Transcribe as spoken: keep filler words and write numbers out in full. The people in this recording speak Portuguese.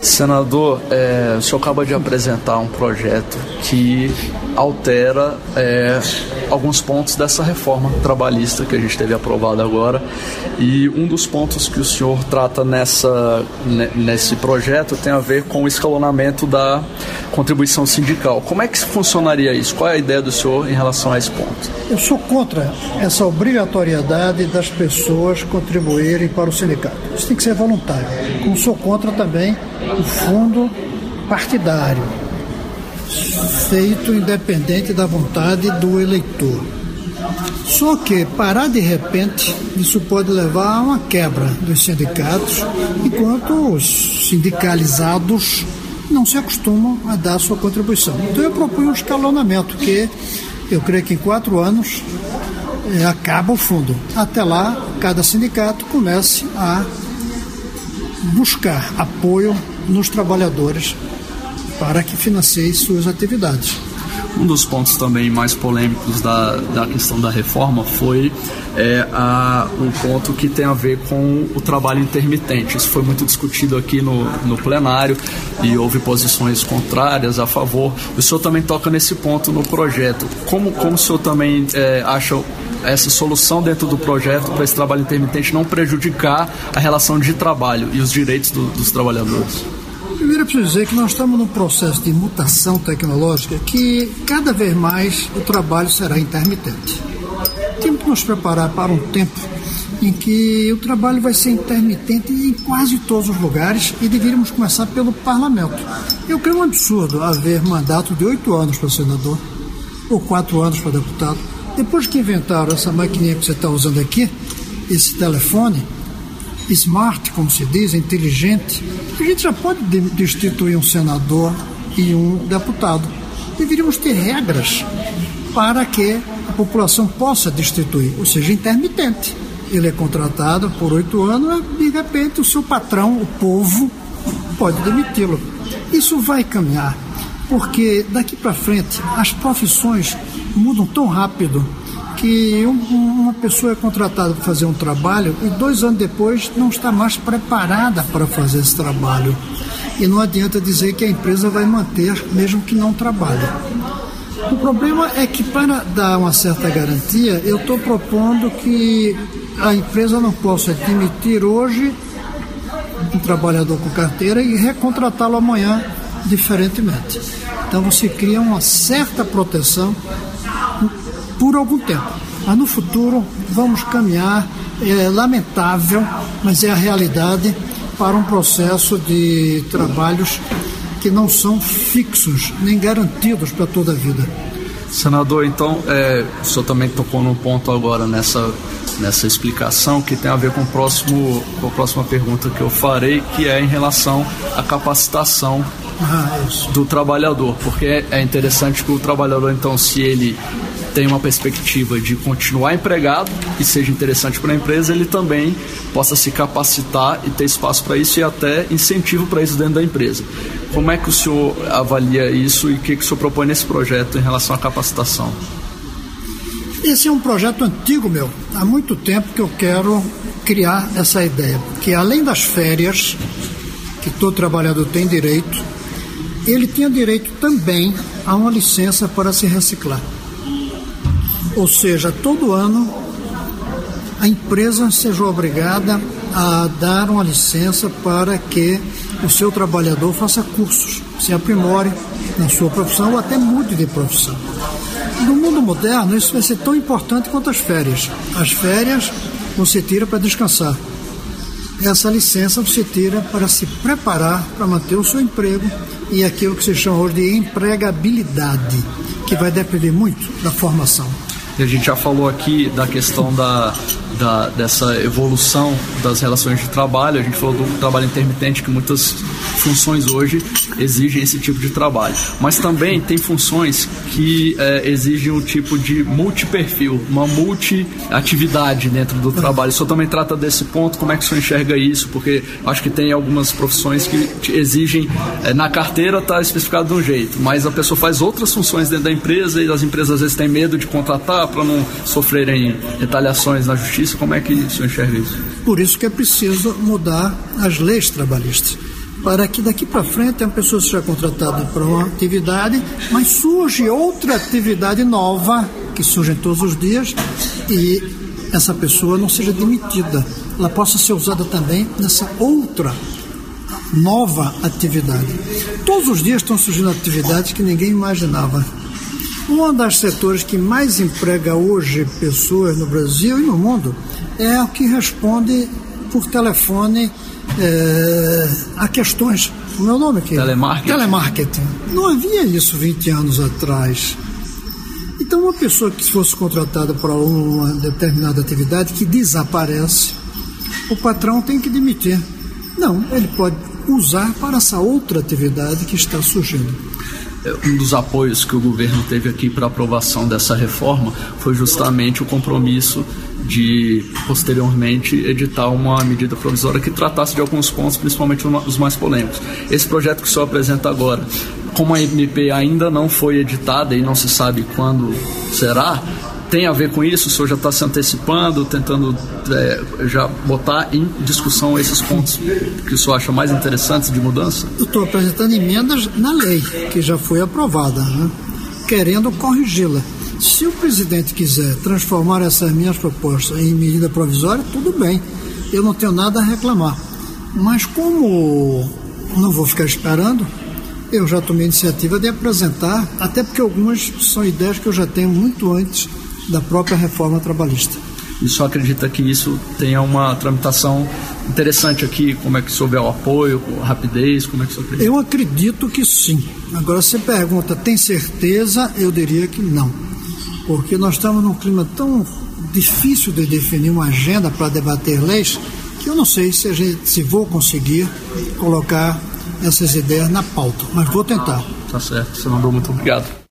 Senador, é, o senhor acaba de apresentar um projeto que altera é, alguns pontos dessa reforma trabalhista que a gente teve aprovada agora, e um dos pontos que o senhor trata nessa, nesse projeto tem a ver com o escalonamento da contribuição sindical. Como é que funcionaria isso? Qual é a ideia do senhor em relação a esse ponto? Eu sou contra essa obrigatoriedade das pessoas contribuírem para o sindicato. Isso tem que ser voluntário. Como sou contra também o fundo partidário, feito independente da vontade do eleitor. Só que parar de repente, isso pode levar a uma quebra dos sindicatos, enquanto os sindicalizados não se acostumam a dar a sua contribuição. Então eu proponho um escalonamento, que eu creio que em quatro anos é, acaba o fundo. Até lá, cada sindicato comece a buscar apoio nos trabalhadores para que financie suas atividades. Um dos pontos também mais polêmicos da, da questão da reforma foi é, a, um ponto que tem a ver com o trabalho intermitente. Isso foi muito discutido aqui no, no plenário e houve posições contrárias, a favor. O senhor também toca nesse ponto no projeto. Como, como o senhor também é, acha essa solução dentro do projeto para esse trabalho intermitente não prejudicar a relação de trabalho e os direitos do, dos trabalhadores? Primeiro, eu preciso dizer que nós estamos num processo de mutação tecnológica que cada vez mais o trabalho será intermitente. Temos que nos preparar para um tempo em que o trabalho vai ser intermitente em quase todos os lugares, e deveríamos começar pelo parlamento. Eu creio um absurdo haver mandato de oito anos para senador ou quatro anos para deputado. Depois que inventaram essa maquininha que você está usando aqui, esse telefone smart, como se diz, inteligente, a gente já pode destituir um senador e um deputado. Deveríamos ter regras para que a população possa destituir, ou seja, intermitente. Ele é contratado por oito anos e, de repente, o seu patrão, o povo, pode demiti-lo. Isso vai caminhar, porque daqui para frente as profissões mudam tão rápido que uma pessoa é contratada para fazer um trabalho e dois anos depois não está mais preparada para fazer esse trabalho. E não adianta dizer que a empresa vai manter, mesmo que não trabalhe. O problema é que, para dar uma certa garantia, eu estou propondo que a empresa não possa demitir hoje um trabalhador com carteira e recontratá-lo amanhã diferentemente. Então você cria uma certa proteção por algum tempo. Mas no futuro vamos caminhar, é lamentável, mas é a realidade, para um processo de trabalhos que não são fixos, nem garantidos para toda a vida. Senador, então, é, o senhor também tocou num ponto agora nessa, nessa explicação que tem a ver com, o próximo, com a próxima pergunta que eu farei, que é em relação à capacitação ah, do trabalhador, porque é interessante que o trabalhador, então, se ele tem uma perspectiva de continuar empregado e seja interessante para a empresa, ele também possa se capacitar e ter espaço para isso e até incentivo para isso dentro da empresa. Como é que o senhor avalia isso e o que, que o senhor propõe nesse projeto em relação à capacitação? Esse é um projeto antigo meu. Há muito tempo que eu quero criar essa ideia, que além das férias, que todo trabalhador tem direito, ele tinha direito também a uma licença para se reciclar. Ou seja, todo ano a empresa seja obrigada a dar uma licença para que o seu trabalhador faça cursos, se aprimore na sua profissão ou até mude de profissão. No mundo moderno, isso vai ser tão importante quanto as férias. As férias você tira para descansar. Essa licença você tira para se preparar para manter o seu emprego e aquilo que se chama hoje de empregabilidade, que vai depender muito da formação. A gente já falou aqui da questão da, da, dessa evolução das relações de trabalho, a gente falou do trabalho intermitente, que muitas funções hoje exigem esse tipo de trabalho, mas também tem funções que é, exigem um tipo de multiperfil, uma multiatividade dentro do trabalho. O senhor também trata desse ponto, como é que o senhor enxerga isso? Porque acho que tem algumas profissões que exigem, é, na carteira está especificado de um jeito, mas a pessoa faz outras funções dentro da empresa e as empresas às vezes têm medo de contratar para não sofrerem retaliações na justiça. Como é que o senhor enxerga isso? Por isso que é preciso mudar as leis trabalhistas. para que daqui para frente a pessoa seja contratada para uma atividade, mas surge outra atividade nova, que surge todos os dias, e essa pessoa não seja demitida. Ela possa ser usada também nessa outra nova atividade. Todos os dias estão surgindo atividades que ninguém imaginava. Um dos setores que mais emprega hoje pessoas no Brasil e no mundo é o que responde por telefone é, a questões. O meu nome aqui? Telemarketing. Telemarketing. Não havia isso vinte anos atrás. Então, uma pessoa que fosse contratada para uma determinada atividade que desaparece, o patrão tem que demitir. Não, ele pode usar para essa outra atividade que está surgindo. Um dos apoios que o governo teve aqui para a aprovação dessa reforma foi justamente o compromisso de, posteriormente, editar uma medida provisória que tratasse de alguns pontos, principalmente os mais polêmicos. Esse projeto que o senhor apresenta agora, como a M P ainda não foi editada e não se sabe quando será, tem a ver com isso? O senhor já está se antecipando, tentando é, já botar em discussão esses pontos que o senhor acha mais interessantes de mudança? Eu estou apresentando emendas na lei, que já foi aprovada, né? Querendo corrigi-la. Se o presidente quiser transformar essas minhas propostas em medida provisória, tudo bem, eu não tenho nada a reclamar. Mas como não vou ficar esperando, eu já tomei a iniciativa de apresentar, até porque algumas são ideias que eu já tenho muito antes da própria reforma trabalhista. E só acredita que isso tenha uma tramitação interessante aqui? Como é que souber o apoio, a rapidez, como é que isso acredita? Eu acredito que sim. Agora, você pergunta, tem certeza? Eu diria que não. Porque nós estamos num clima tão difícil de definir uma agenda para debater leis, que eu não sei se, a gente, se vou conseguir colocar essas ideias na pauta, mas vou tentar. Tá certo, senador, muito obrigado.